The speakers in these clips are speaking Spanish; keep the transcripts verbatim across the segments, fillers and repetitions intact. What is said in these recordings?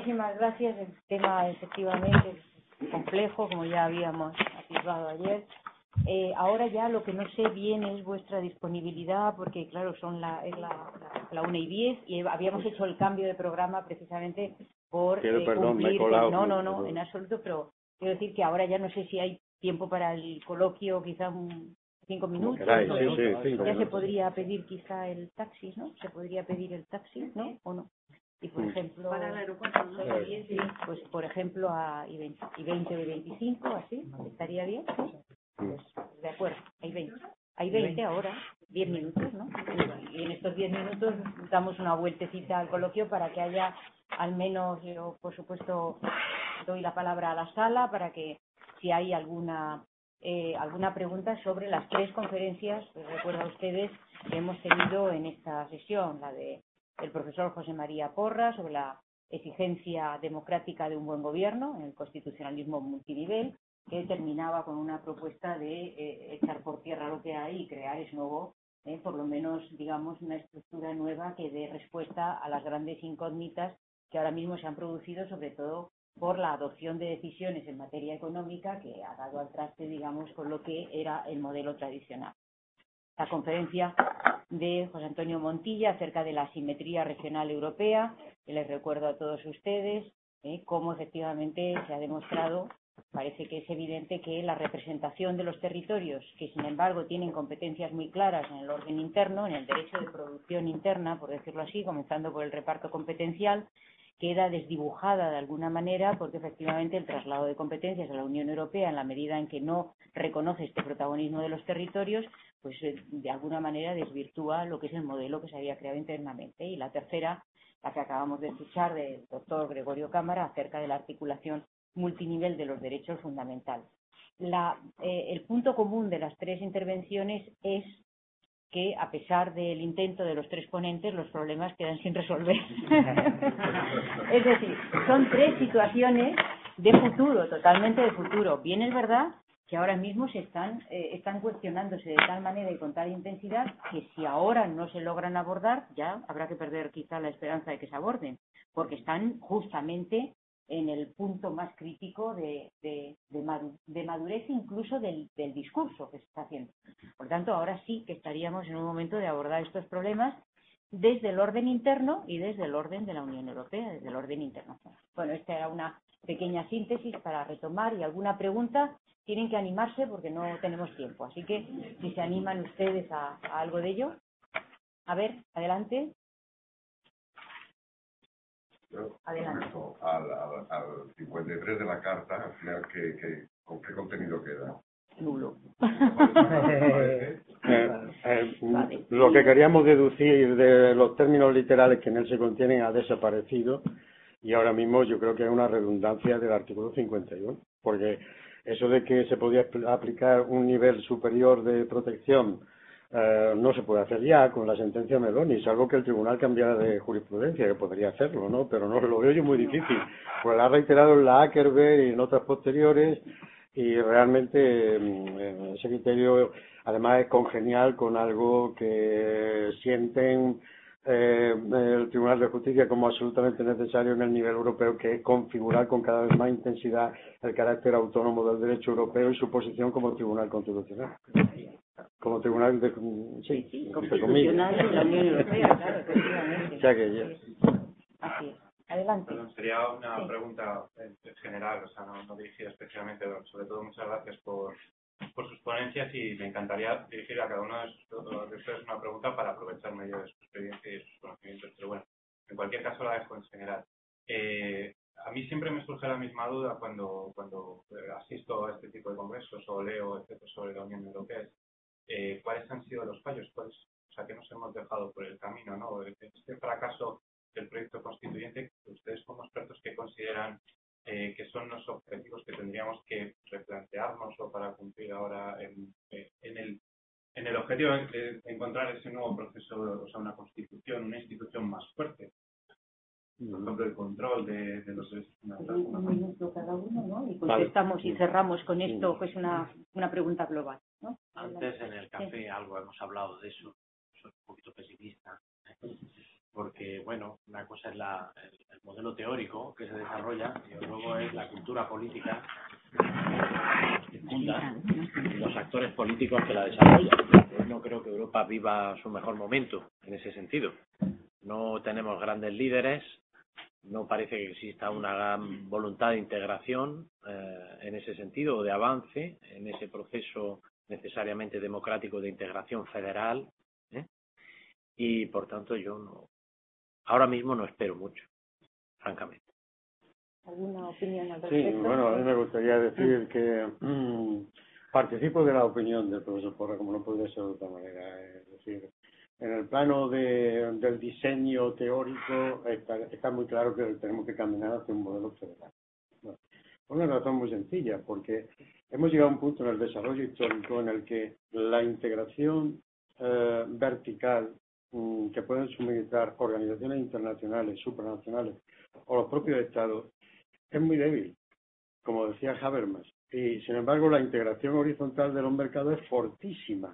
muchísimas gracias. El tema efectivamente es complejo, como ya habíamos atisbado ayer. Eh, ahora ya lo que no sé bien es vuestra disponibilidad, porque claro, son la, es la, la, la una y diez y habíamos hecho el cambio de programa precisamente por Pero, eh, perdón, cumplir... me he colado, no, no, pero... no, en absoluto, pero quiero decir que ahora ya no sé si hay tiempo para el coloquio, quizá un, cinco minutos. Queráis, sí, sí, cinco ya minutos. se podría pedir quizá el taxi, ¿no? Se podría pedir el taxi, ¿no? ¿O no? Y por ejemplo, para el aeropuerto, ¿no? Sí, pues por ejemplo a y veinte, y veinte o veinticinco, así, estaría bien. Pues de acuerdo, hay veinte. Hay veinte ahora, diez minutos, ¿no? Y en estos diez minutos damos una vueltecita al coloquio para que haya al menos, yo por supuesto doy la palabra a la sala para que si hay alguna eh, alguna pregunta sobre las tres conferencias, pues recuerdo a ustedes que hemos tenido en esta sesión, la de el profesor José María Porras sobre la exigencia democrática de un buen gobierno en el constitucionalismo multinivel, que terminaba con una propuesta de eh, echar por tierra lo que hay y crear es nuevo, eh, por lo menos, digamos, una estructura nueva que dé respuesta a las grandes incógnitas que ahora mismo se han producido, sobre todo por la adopción de decisiones en materia económica que ha dado al traste, digamos, con lo que era el modelo tradicional. La conferencia de José Antonio Montilla acerca de la asimetría regional europea, que les recuerdo a todos ustedes, eh, cómo efectivamente se ha demostrado, parece que es evidente que la representación de los territorios, que sin embargo tienen competencias muy claras en el orden interno, en el derecho de producción interna, por decirlo así, comenzando por el reparto competencial, queda desdibujada de alguna manera porque efectivamente el traslado de competencias a la Unión Europea, en la medida en que no reconoce este protagonismo de los territorios, pues de alguna manera desvirtúa lo que es el modelo que se había creado internamente. Y la tercera, la que acabamos de escuchar del doctor Gregorio Cámara acerca de la articulación multinivel de los derechos fundamentales. La, eh, el punto común de las tres intervenciones es que, a pesar del intento de los tres ponentes, los problemas quedan sin resolver. Es decir, son tres situaciones de futuro, totalmente de futuro. Bien es verdad que ahora mismo se están, eh, están cuestionándose de tal manera y con tal intensidad que si ahora no se logran abordar, ya habrá que perder quizá la esperanza de que se aborden, porque están justamente en el punto más crítico de, de, de, madu, de madurez incluso del, del discurso que se está haciendo. Por tanto, ahora sí que estaríamos en un momento de abordar estos problemas desde el orden interno y desde el orden de la Unión Europea, desde el orden internacional. Bueno, esta era una pequeña síntesis para retomar, y alguna pregunta tienen que animarse porque no tenemos tiempo. Así que si se animan ustedes a, a algo de ello. A ver, adelante. Yo, Adelante. Al, al, al cincuenta y tres de la carta, al final, ¿qué, qué, ¿con qué contenido queda? Nulo. Eh, eh, vale. Lo que queríamos deducir de los términos literales que en él se contienen ha desaparecido, y ahora mismo yo creo que hay una redundancia del artículo cincuenta y uno, porque eso de que se podía aplicar un nivel superior de protección eh, no se puede hacer ya con la sentencia Meloni, salvo que el tribunal cambiara de jurisprudencia, que podría hacerlo, ¿no? Pero no lo veo yo muy difícil, pues lo ha reiterado en la Ackerberg y en otras posteriores, y realmente eh, ese criterio además es congenial con algo que sienten eh, el Tribunal de Justicia como absolutamente necesario en el nivel europeo, que es configurar con cada vez más intensidad el carácter autónomo del derecho europeo y su posición como Tribunal Constitucional. Como Tribunal de... Sí, sí, constitucional de la Unión Europea, claro, efectivamente. O sea que ya. Así es. Adelante. Perdón, sería una sí. pregunta en general, o sea, no, no dirigida especialmente, sobre todo muchas gracias por, por sus ponencias, y me encantaría dirigir a cada uno de, sus, de ustedes una pregunta para aprovecharme yo de su experiencia y de sus conocimientos, pero bueno, en cualquier caso la dejo en general. Eh, a mí siempre me surge la misma duda cuando, cuando asisto a este tipo de congresos o leo etcétera sobre la Unión Europea, eh, ¿cuáles han sido los fallos? ¿Cuáles, o sea, qué nos hemos dejado por el camino, ¿no? Este fracaso del proyecto constituyente, ustedes como expertos, ¿qué consideran eh, que son los objetivos que tendríamos que replantearnos o para cumplir ahora en, en, el, en el objetivo de encontrar ese nuevo proceso, o sea, una constitución, una institución más fuerte? Por ejemplo, el control de, de los derechos fundamentales. Un minuto cada uno, ¿no? Y contestamos y cerramos con esto, que es una, una pregunta global, ¿no? Antes en el café sí. algo hemos hablado de eso, soy un poquito pesimista, ¿eh? Porque, bueno, una cosa es la, el, el modelo teórico que se desarrolla y luego es la cultura política que funda y los actores políticos que la desarrollan. Yo no creo que Europa viva su mejor momento en ese sentido. No tenemos grandes líderes, no parece que exista una gran voluntad de integración eh, en ese sentido, o de avance en ese proceso necesariamente democrático de integración federal, ¿eh? Y por tanto yo no, ahora mismo no espero mucho, francamente. ¿Alguna opinión al Sí, respecto? bueno, a mí me gustaría decir que mmm, participo de la opinión del profesor Porra, como no podría ser de otra manera. Es decir, en el plano de, del diseño teórico está, está muy claro que tenemos que caminar hacia un modelo federal. Bueno, por una razón muy sencilla, porque hemos llegado a un punto en el desarrollo histórico en el que la integración eh, vertical mmm, que pueden suministrar organizaciones internacionales, supranacionales o los propios estados es muy débil, como decía Habermas, y sin embargo la integración horizontal de los mercados es fortísima,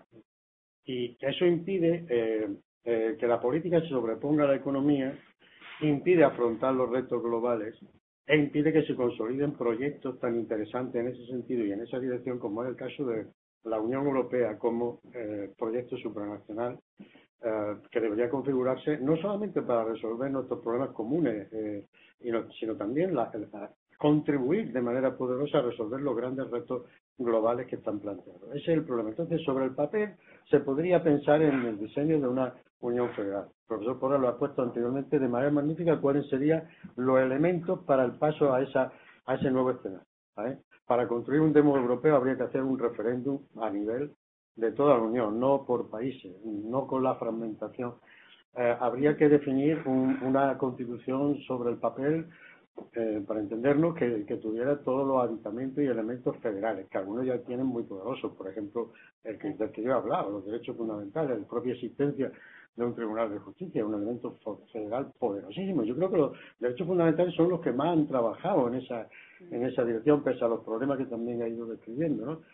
y eso impide eh, eh, que la política se sobreponga a la economía, impide afrontar los retos globales e impide que se consoliden proyectos tan interesantes en ese sentido y en esa dirección como es el caso de la Unión Europea como eh, proyecto supranacional eh, que debería configurarse no solamente para resolver nuestros problemas comunes, eh, y no, sino también la, la, contribuir de manera poderosa a resolver los grandes retos globales que están planteados. Ese es el problema. Entonces, sobre el papel se podría pensar en el diseño de una unión federal. El profesor Porra lo ha puesto anteriormente de manera magnífica cuáles serían los elementos para el paso a esa a ese nuevo escenario, ¿vale? Para construir un demo europeo habría que hacer un referéndum a nivel de toda la Unión, no por países, no con la fragmentación. Eh, habría que definir un, una constitución sobre el papel, eh, para entendernos, que, que tuviera todos los aditamentos y elementos federales, que algunos ya tienen muy poderosos, por ejemplo, el que, del que yo he hablado, los derechos fundamentales, la propia existencia de un tribunal de justicia, un elemento federal poderosísimo. Yo creo que los derechos fundamentales son los que más han trabajado en esa, en esa dirección, pese a los problemas que también ha ido describiendo, ¿no?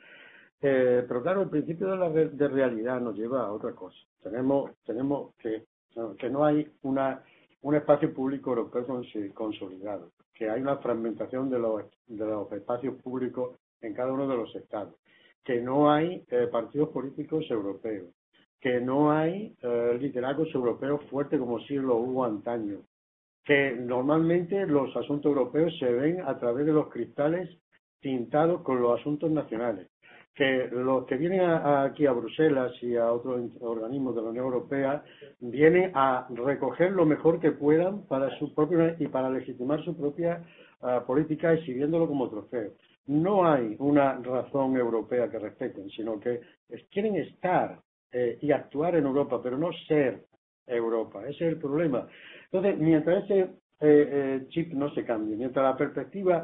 Eh, pero claro, el principio de la de realidad nos lleva a otra cosa. Tenemos, tenemos que, que no hay una, un espacio público europeo consolidado, que hay una fragmentación de los, de los espacios públicos en cada uno de los estados, que no hay eh, partidos políticos europeos, que no hay eh, liderazgos europeos fuertes como sí lo hubo antaño, que normalmente los asuntos europeos se ven a través de los cristales tintados con los asuntos nacionales, que los que vienen a, a aquí a Bruselas y a otros organismos de la Unión Europea vienen a recoger lo mejor que puedan para su propia y para legitimar su propia uh, política, exhibiéndolo como trofeo. No hay una razón europea que respeten, sino que es, quieren estar eh, y actuar en Europa, pero no ser Europa. Ese es el problema. Entonces, mientras ese eh, eh, chip no se cambie, mientras la perspectiva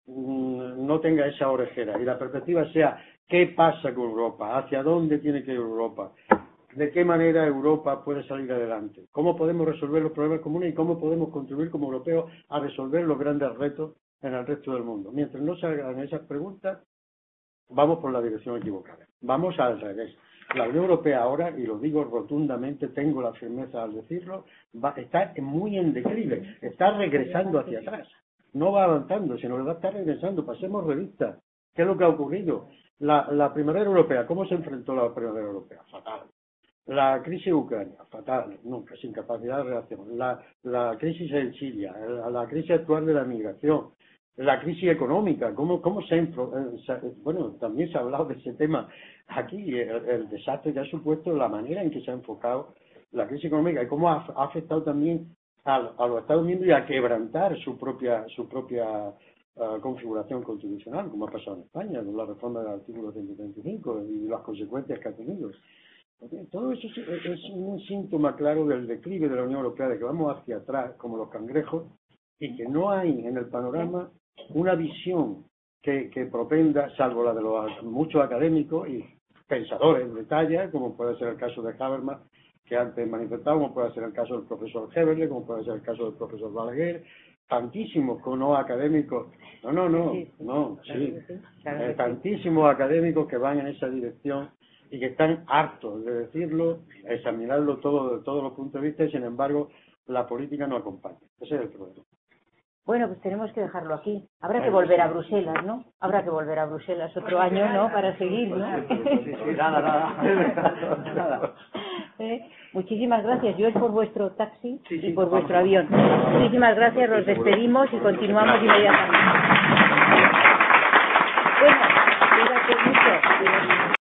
mmm, no tenga esa orejera y la perspectiva sea ¿qué pasa con Europa? ¿Hacia dónde tiene que ir Europa? ¿De qué manera Europa puede salir adelante? ¿Cómo podemos resolver los problemas comunes y cómo podemos contribuir como europeos a resolver los grandes retos en el resto del mundo? Mientras no se hagan esas preguntas, vamos por la dirección equivocada. Vamos al revés. La Unión Europea ahora, y lo digo rotundamente, tengo la firmeza al decirlo, va, está muy en declive, está regresando hacia atrás. No va avanzando, sino que va a estar regresando. Pasemos revista. ¿Qué es lo que ha ocurrido? La, la primavera europea, ¿cómo se enfrentó la primavera europea? Fatal. La crisis ucrania, fatal, nunca, sin capacidad de reacción. La, la crisis en Siria, la, la crisis actual de la migración, la crisis económica, ¿cómo, cómo se, eh, se... Bueno, también se ha hablado de ese tema aquí, el, el desastre que ha supuesto la manera en que se ha enfocado la crisis económica y cómo ha, ha afectado también a, a los Estados miembros y a quebrantar su propia, su propia Uh, configuración constitucional, como ha pasado en España, con la reforma del artículo ciento treinta y cinco y las consecuencias que ha tenido. Todo eso es, es un síntoma claro del declive de la Unión Europea, de que vamos hacia atrás, como los cangrejos, y que no hay en el panorama una visión que, que propenda, salvo la de los muchos académicos y pensadores de talla, como puede ser el caso de Habermas, que antes manifestaba, como puede ser el caso del profesor Heberle, como puede ser el caso del profesor Balaguer, tantísimos no académicos, no, no, no, no, sí, eh, tantísimos académicos que van en esa dirección y que están hartos de decirlo, examinarlo todo de todos los puntos de vista y sin embargo la política no acompaña. Ese es el problema. Bueno, pues tenemos que dejarlo aquí. Habrá que volver a Bruselas, ¿no? Habrá que volver a Bruselas otro año, ¿no? Para seguir, ¿no? Nada, nada. nada. ¿Eh? Muchísimas gracias. Yo es por vuestro taxi Sí, sí, y por vamos. vuestro avión. Muchísimas gracias. Los despedimos y continuamos inmediatamente. Bueno, cuídate mucho.